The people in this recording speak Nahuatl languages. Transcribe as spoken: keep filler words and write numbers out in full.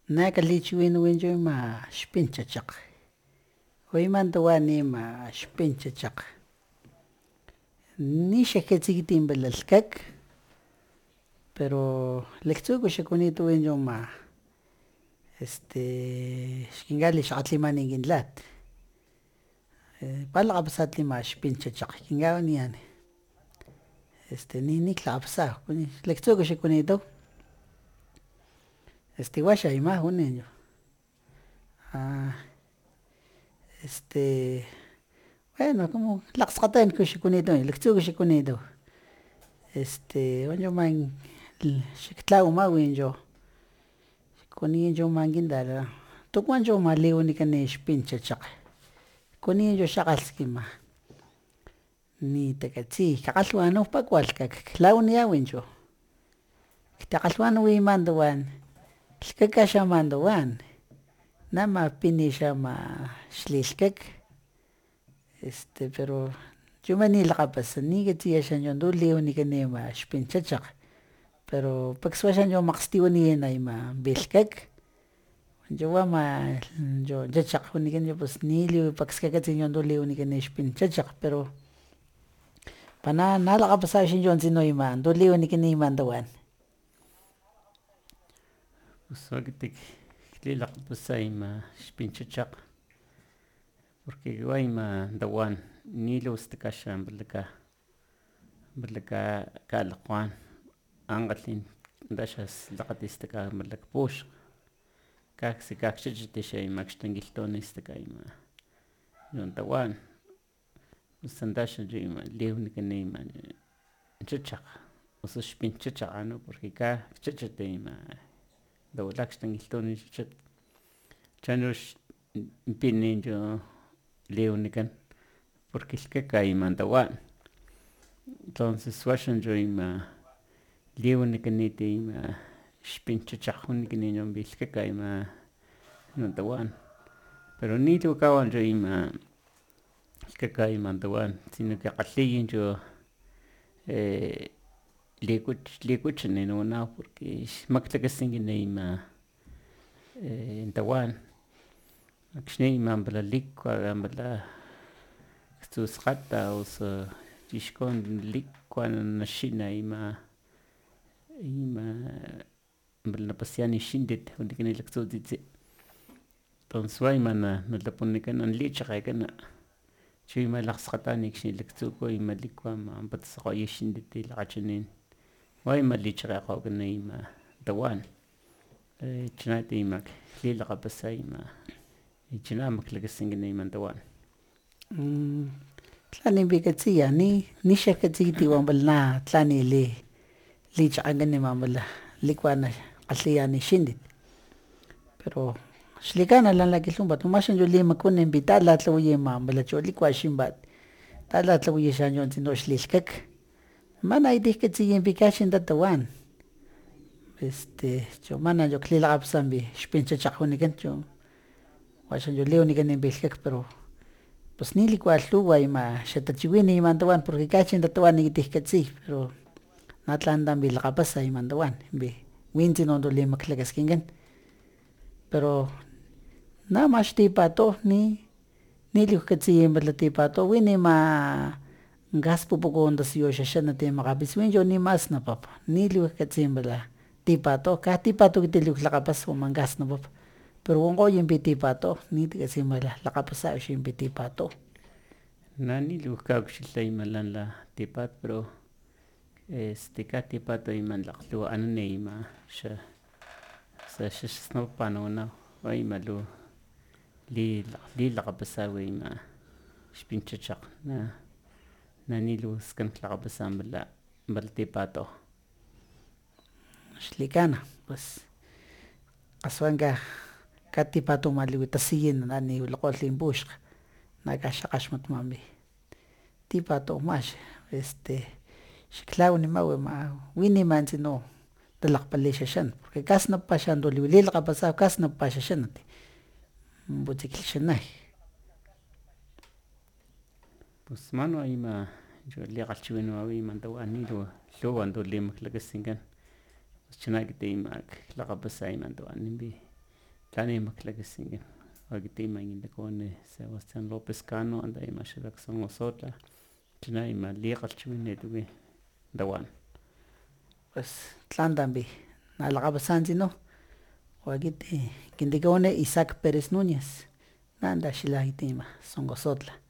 nakalichiwin wincho ima xpinchachaq oymantawani ima xpinchachaq nixakatzikitin balalkak pero lektzuku xakunito wincho ma este xkingali xaqatlimani kinlat palaqapasatli ma xpinchachaq kinkawani yani este ni niklaqapasa lektzuku xakunito este washa ima junin ah este bueno como laqsqatenku xakunito lektzuku xakunito este wancho man xaktlawa wincho kunincho mankintala tukuancho maliwnikani xpinchachaq kunincho xaqalskima nitakatsi kaqalhuwan pakualkak klawniawincho ktaqalhuwan wimantawan lhkakashamantawan nama pinishama xlilhkak este pero chumani laqapasa nikatsiyashancho do liwnikani ima xpinchachaq pero pakswashancho maqstiwani ima bilhkak chawama cho chachaq wanikancho pues niliw pakskakatsincho do liwnikani xpinchachaq pero pana nalaqapasashancho tsino ima do liwnikani imantawan pues waktik tlilaqapasa ima xpinchachaq porque wayma tawan niliw stakasha balaka balaka kalaquan anqatlin ndaxas laqatistaka malakpush kaksi kakchichitisha ima kxtankilhtonistaka ima yontawan pues andaxa ima liwnikani ima chachaq osu xpinchachaq ano porque ka kchachate ima dawla kxtankilhtoni chachat chanox pinincho liwnikan porque lhkaka imantawan entonces washancho ima liwnikaniti ima xpinchachaq wnikaniño lhkaka ima imantawan pero niliw kawancho ima lhkaka imantawan sino que kgalhiyincho eh likuch likuchani nawana porque xmaklakaskinki ima eh tawan akxni ima pala likua pala ktsuskgata osu chixkuwan likua naxina ima ima pala napasiyan xintit wanikan laktsutsitsi entonces wayma nalapunikan nalichakgekana chu ima lakgskgatan akxni laktsuku ima likua manpa tasakgwaya xintit lakgachanin wayma lichakgekgokana ima tawan chana ima tlilaqapasa ima chana maklakaskinkana ima tawan tlan nipikatsiya ni nixakatsiykitiwan pala na tlani li lichakgankani pala likua na kgalhiyani xintit pero xlikana lan lakilhumpat umaxancho limakuni talatlawayi ima pala cho likua xinpat talatlawayi xancho tsino xlilhkak mana itikkatsiya tatawan este cho mana cho klilaqapasanpi xpinchachaq wanikan cho waxancho liwnikani bilhkak pero pues ni likua lhuwa ima xatachiwini imantawan porque kachin tatawan nikitikatsi pero natlantanpi laqapasa imantawan win tsino do limaklakaskinkan pero nama xtipato ni niliwkatsiya pala tipato win ima gaspupukontasyoxaxanati makgapis wincho nimas napapa niliwkatsiya pala tipato ka tipato kitiliwklaqapas waman gas napapa pero wonkgoyinpi tipato nitikatsi pala laqapasa xinpi tipato na niliwkawakxila ima lan la tipat pero este ka tipato ima lakglhuwa ima xa xaxasnapapa nawana wayma lu lilaqapasa ima xpinchachaq na na niliwskan klaqapasa pala pala tipato xlikana pues qaswanka ka tipato maliwi tasiyin nani wilq'olin puxq nakaxaqaxmatmanpi tipato max este xklaw nimaw ima win ima tsino talaqpalixaxan porque kasnapa xanto lilaqapasa kasnapa xaxanati putsiklixanay pues mano ima cho liqalhchiwinawawi imantawan nilu lhuwan do limaklakaskinkan chana kiti ima laqapasa imantawan nimpi tlani maklakasingin wakiti manginakone Sebastián López Cano anda ima xalak Songoxotla china ima liqalchimine tuwi dawan pues tlan tambi nalaqapasantzino wakiti kintikone Isaac Pérez Núñez nanda xila itima Songoxotla